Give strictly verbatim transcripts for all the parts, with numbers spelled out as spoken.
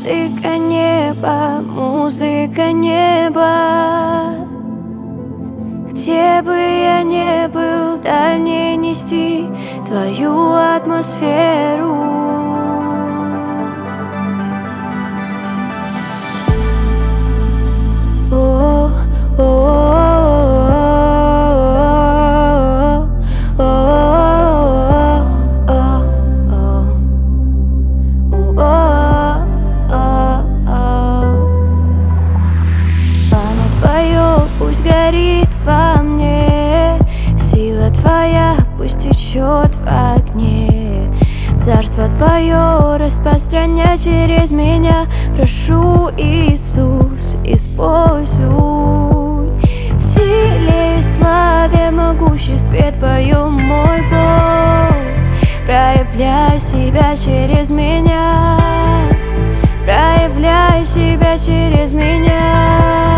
Музыка неба, музыка неба. Где бы я ни был, дай мне нести твою атмосферу. Пусть горит во мне, сила твоя пусть течет в огне. Царство твое распространяй через меня. Прошу, Иисус, используй. В силе и славе, могуществе твоем, мой Бог. Проявляй себя через меня, проявляй себя через меня.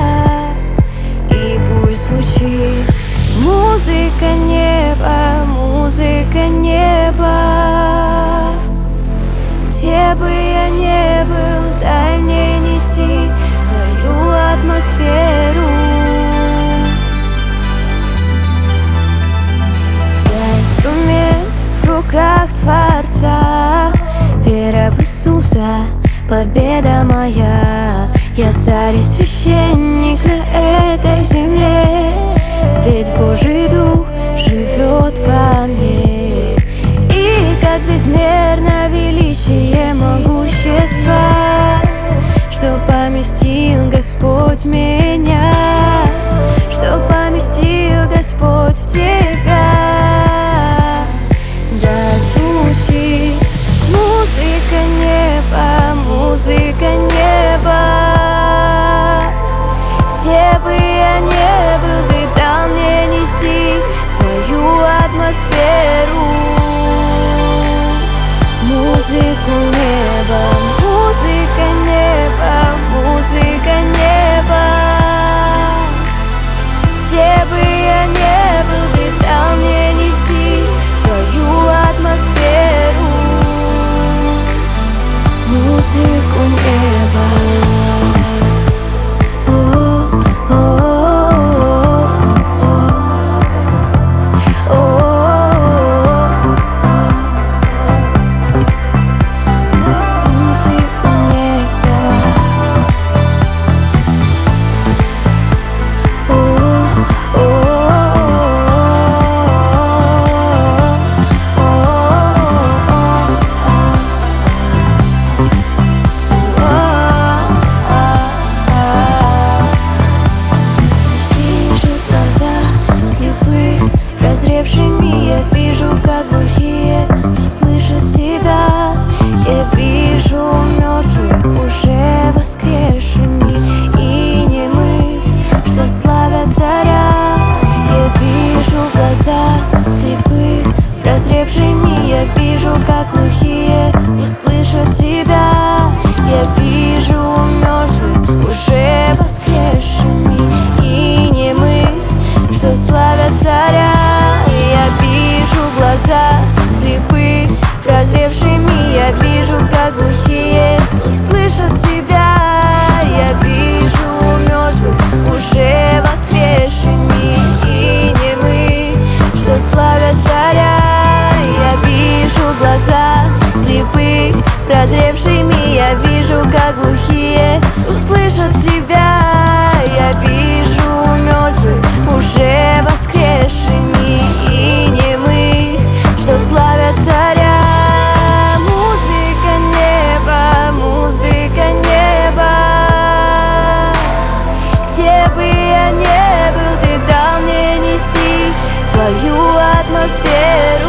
Звучит музыка неба, музыка неба. Где бы я ни был, дай мне нести твою атмосферу. Я инструмент в руках Творца, вера в Иисуса, победа моя. Я царь и священник на этой земле, ведь Божий Дух живет во мне. И как безмерно величие могущества, что поместил Господь меня, что поместил Господь в тебя. Да звучит музыка неба, музыка неба. Где бы я ни был, ты дал мне нести твою атмосферу. Музыку неба, музыка неба, музыка неба. Где бы я ни был, ты дал мне нести твою атмосферу. Музыку неба. Прозревшими я вижу, как глухие слышат себя. Я вижу мертвых уже воскресшими и немых, что славят царя. Я вижу глаза слепых прозревшими, я вижу, как глухие услышат себя. Я вижу мертвых уже воскресшими и немых, что славят царя. Я вижу глаза слепых прозревшими, я вижу, как глухие услышат тебя. Я вижу мертвых уже воскресшими и немых, что славят царя. Я вижу глаза слепых прозревшими, я вижу, как глухие услышат тебя. Я вижу мертвых уже воскресшими и немых, что славят царя. Музыка неба, музыка неба. Где бы я ни был, ты дал мне нести твою атмосферу.